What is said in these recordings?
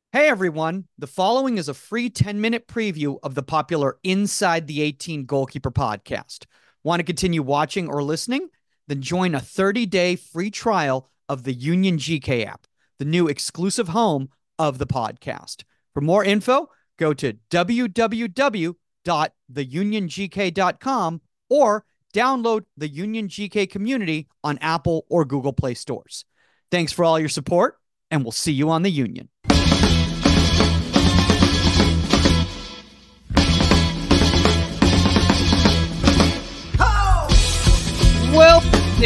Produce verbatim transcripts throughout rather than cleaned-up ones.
Hey everyone, the following is a free ten minute preview of the popular Inside the eighteen Goalkeeper podcast. Want to continue watching or listening? Then join a thirty day free trial of the Union G K app, the new exclusive home of the podcast. For more info, go to w w w dot the union g k dot com or download the Union G K community on Apple or Google Play stores. Thanks for all your support, and we'll see you on the Union. Well,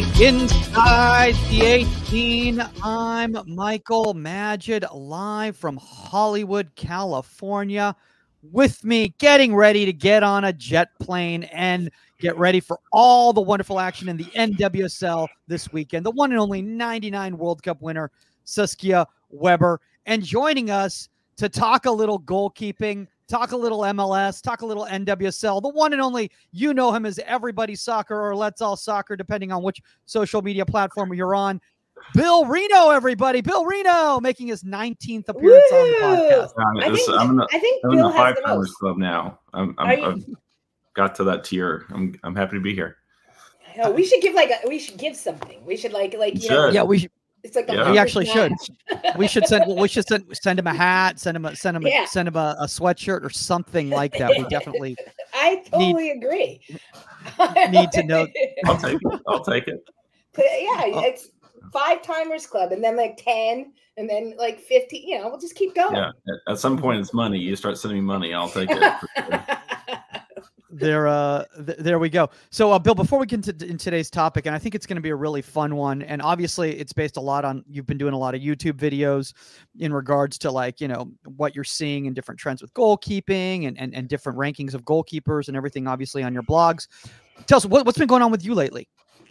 Inside the eighteen, I'm Michael Magid, live from Hollywood, California. With me, getting ready to get on a jet plane and get ready for all the wonderful action in the N W S L this weekend. The one and only ninety-nine World Cup winner, Saskia Weber. And joining us to talk a little goalkeeping, talk a little M L S, talk a little N W S L. The one and only, you know him as Everybody Soccer or Let's All Soccer, depending on which social media platform you're on. Bill Reno, everybody. Bill Reno making his nineteenth appearance Woo! on the podcast. I this, think, I'm in the, I think I'm Bill in the has Five the Timers most. Club now. I'm, I'm, I've got to that tier. I'm I'm happy to be here. Oh, we should give like a, we should give something. We should like like you Should. know. Yeah, we should. It's like a Yeah. We actually should. match. We should send. We should send. Send him a hat. Send him a. Send him. A, Yeah. Send him a, a sweatshirt or something like that. We definitely I totally agree. need to know. I'll take it. I'll take it. But yeah, it's Five Timers Club, and then like ten, and then like fifty. You know, we'll just keep going. Yeah. At, at some point, it's money. You start sending me money, I'll take it. There, uh, th- there we go. So, uh, Bill, before we get into in today's topic, and I think it's going to be a really fun one, and obviously it's based a lot on, you've been doing a lot of YouTube videos in regards to like, you know, what you're seeing in different trends with goalkeeping and, and, and different rankings of goalkeepers and everything, obviously on your blogs. Tell us what, what's been going on with you lately.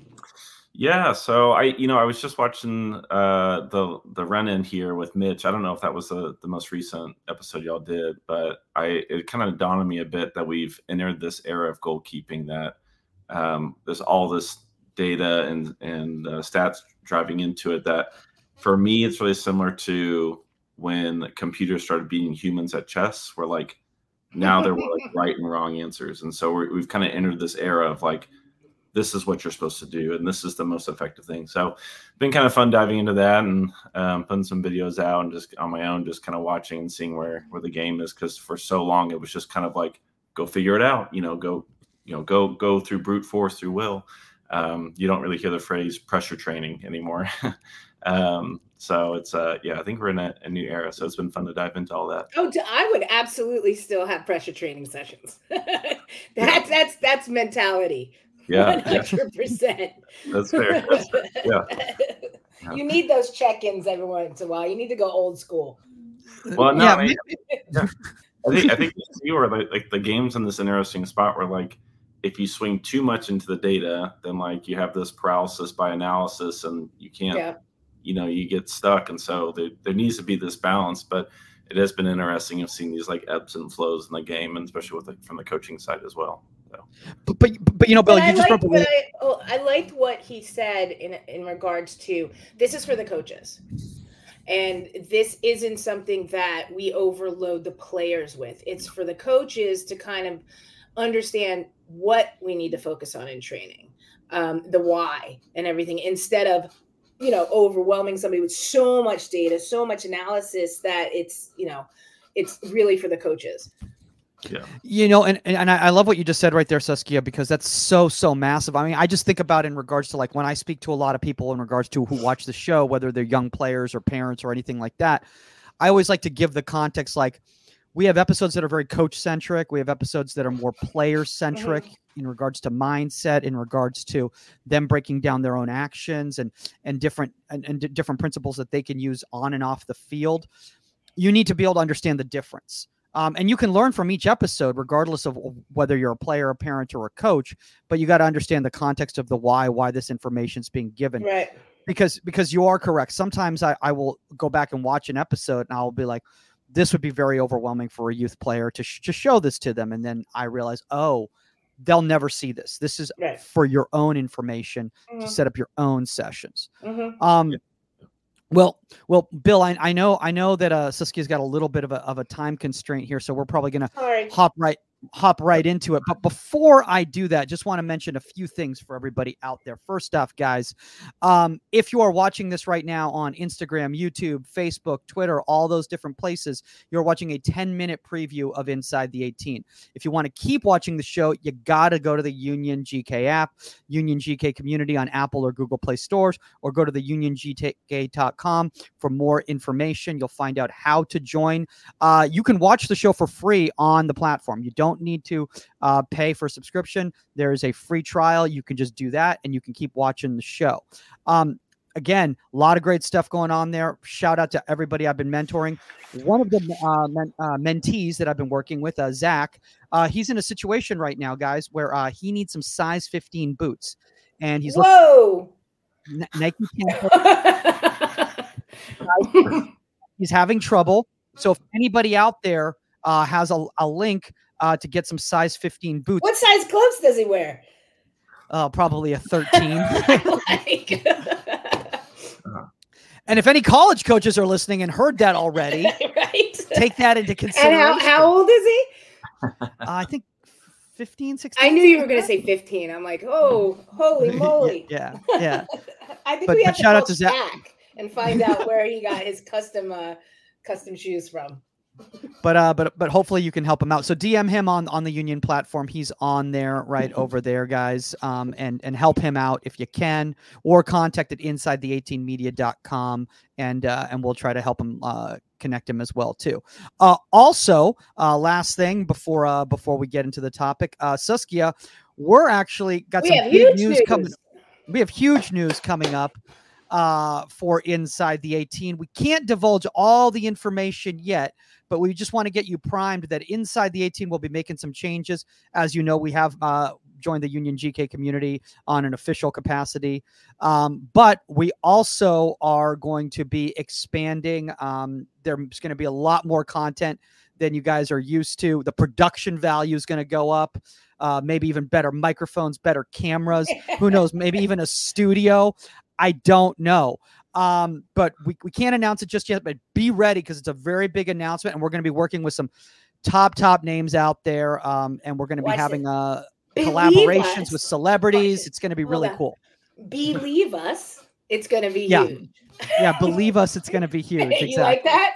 Yeah, so I, you know, I was just watching uh, the the run-in here with Mitch. I don't know if that was the, the most recent episode y'all did, but I it kind of dawned on me a bit that we've entered this era of goalkeeping that um, there's all this data and and uh, stats driving into it. That for me, it's really similar to when computers started beating humans at chess, where like now there were like right and wrong answers, and so we're, we've kind of entered this era of like, this is what you're supposed to do, and this is the most effective thing. So been kind of fun diving into that and um, putting some videos out and just on my own, just kind of watching and seeing where, where the game is. Cause for so long, it was just kind of like, go figure it out, you know, go, you know, go, go through brute force, through will. Um, you don't really hear the phrase pressure training anymore. um, so it's, uh, yeah, I think we're in a, a new era. So it's been fun to dive into all that. Oh, I would absolutely still have pressure training sessions. that's, that's, that's mentality. Yeah, one hundred percent. That's fair. That's fair. Yeah. You need those check-ins every once in a while. You need to go old school. Well, no, Yeah, I, yeah. I think I think you were like, like the game's in this interesting spot where like if you swing too much into the data, then like you have this paralysis by analysis, and you can't, Yeah. you know, you get stuck. And so there there needs to be this balance. But it has been interesting of seeing these like ebbs and flows in the game, and especially with like, from the coaching side as well. So. But, but, but you know, Bill, But you I just liked, brought what I, oh, I liked what he said in in regards to this is for the coaches. And this isn't something that we overload the players with. It's for the coaches to kind of understand what we need to focus on in training, um, the why and everything, instead of, you know, overwhelming somebody with so much data, so much analysis that it's, you know, it's really for the coaches. Yeah. You know, and, and I love what you just said right there, Saskia, because that's so, so massive. I mean, I just think about in regards to like when I speak to a lot of people in regards to who watch the show, whether they're young players or parents or anything like that, I always like to give the context. Like we have episodes that are very coach centric. We have episodes that are more player centric mm-hmm. in regards to mindset, in regards to them breaking down their own actions and, and different, and, and d- different principles that they can use on and off the field. You need to be able to understand the difference. Um, and you can learn from each episode, regardless of whether you're a player, a parent, or a coach, but you got to understand the context of the why, why this information is being given. Right. Because, because you are correct. Sometimes I, I will go back and watch an episode and I'll be like, this would be very overwhelming for a youth player to, sh- to show this to them. And then I realize, oh, they'll never see this. This is right. for your own information mm-hmm. to set up your own sessions. Mm-hmm. Um, Well, well, Bill, I, I know, I know that uh, Saskia's got a little bit of a of a time constraint here, so we're probably going to hop right hop right into it. But before I do that, just want to mention a few things for everybody out there. First off, guys, um, if you are watching this right now on Instagram, YouTube, Facebook, Twitter, all those different places, you're watching a ten minute preview of Inside the eighteen. If you want to keep watching the show, you got to go to the Union G K app, Union G K community on Apple or Google Play stores, or go to the union g k dot com for more information. You'll find out how to join. Uh, you can watch the show for free on the platform. You don't need to uh, pay for subscription. There is a free trial. You can just do that and you can keep watching the show. Um, again, a lot of great stuff going on there. Shout out to everybody I've been mentoring. One of the uh, men, uh, mentees that I've been working with, uh, Zach, uh, he's in a situation right now, guys, where uh, he needs some size fifteen boots. And he's Whoa. Looking, Nike he's having trouble. So if anybody out there uh, has a, a link uh, to get some size fifteen boots. What size gloves does he wear? Uh, probably a thirteen. Like. And if any college coaches are listening and heard that already, right? Take that into consideration. And how, how old is he? Uh, I think fifteen, sixteen. I knew you were going to say fifteen. I'm like, oh, holy moly. yeah, yeah. I think but, we have but to shout call out to Zach Zach and find out where he got his custom uh, custom shoes from. But uh, but but hopefully you can help him out. So D M him on on the Union platform. He's on there right over there, guys. Um, and and help him out if you can, or contact at inside the eighteen media dot com, and uh, and we'll try to help him uh, connect him as well too. Uh, also, uh, last thing before uh before we get into the topic, uh, Saskia, we're actually got we some have big news, news coming. We have huge news coming up uh, for Inside the eighteen. We can't divulge all the information yet, but we just want to get you primed that Inside the eighteen will be making some changes. As you know, we have uh, joined the Union G K community on an official capacity, um, but we also are going to be expanding. Um, there's going to be a lot more content than you guys are used to. The production value is going to go up. Uh, maybe even better microphones, better cameras. Who knows? Maybe even a studio. I don't know. Um, but we, we can't announce it just yet, but be ready because it's a very big announcement, and we're going to be working with some top, top names out there. Um, and we're going to be Watch having uh, Believe collaborations us. with celebrities. Watch It's going to be Hold really on. cool. Believe us, it's going to be Yeah. huge. Yeah, believe us, it's going to be huge. You Exactly. like that?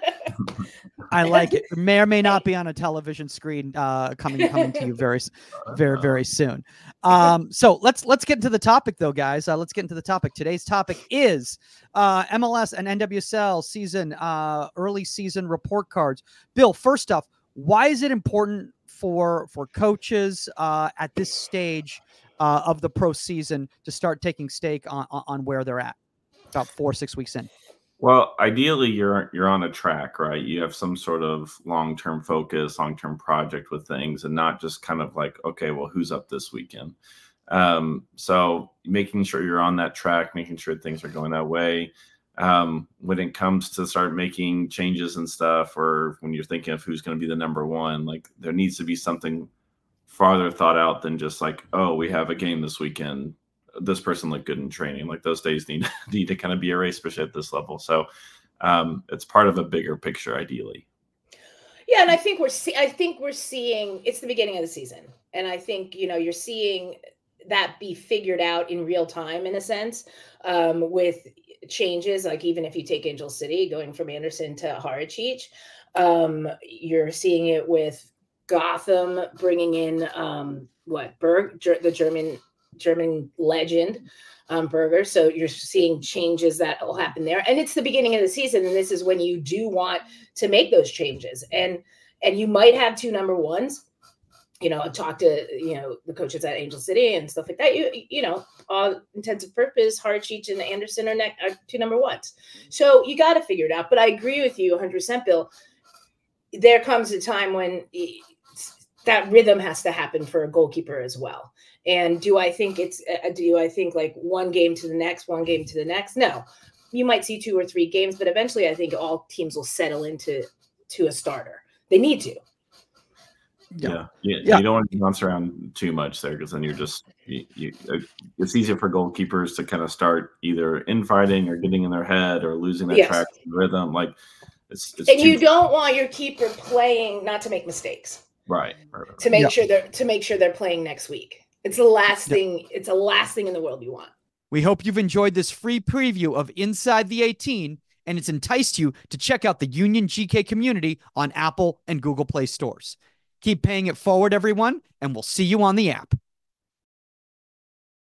I like it. May or may not be on a television screen uh, coming coming to you very, very, very soon. Um, so let's let's get into the topic, though, guys. Uh, let's get into the topic. Today's topic is uh, M L S and N W S L season uh, early season report cards. Bill, first off, why is it important for for coaches uh, at this stage uh, of the pro season to start taking stake on on where they're at? About four six weeks in. Well, ideally, you're you're on a track, right? You have some sort of long-term focus, long-term project with things, and not just kind of like, okay, well, who's up this weekend? Um, so making sure you're on that track, making sure things are going that way. Um, when it comes to start making changes and stuff, or when you're thinking of who's going to be the number one, like there needs to be something farther thought out than just like, oh, we have a game this weekend. This person looked good in training. Like those days need, need to kind of be erased, especially at this level. So um, it's part of a bigger picture, ideally. Yeah, and I think we're see- I think we're seeing it's the beginning of the season, and I think you know you're seeing that be figured out in real time in a sense um, with changes. Like even if you take Angel City going from Anderson to Harachich, um, you're seeing it with Gotham bringing in um, what Berg, Ger- the German. German legend um, Berger. So you're seeing changes that will happen there. And it's the beginning of the season. And this is when you do want to make those changes. And and you might have two number ones, you know, talk to, you know, the coaches at Angel City and stuff like that. You you know, all intents and purpose, Harachich and Anderson are, ne- are two number ones. So you got to figure it out. But I agree with you one hundred percent, Bill. There comes a time when that rhythm has to happen for a goalkeeper as well. And do I think it's, uh, do I think like one game to the next, one game to the next? No, you might see two or three games, but eventually I think all teams will settle into to a starter. They need to. Yeah, Yeah. you, Yeah. you don't want to bounce around too much there because then you're just you, you, it's easier for goalkeepers to kind of start either infighting or getting in their head or losing that Yes. track rhythm. Like it's, it's And too, you don't want your keeper playing not to make mistakes. right, right, right. To make Yeah. sure they're to make sure they're playing next week. It's the last Yeah. thing. It's the last thing in the world you want. We hope you've enjoyed this free preview of Inside the eighteen, and it's enticed you to check out the Union G K community on Apple and Google Play stores. Keep paying it forward, everyone, and we'll see you on the app.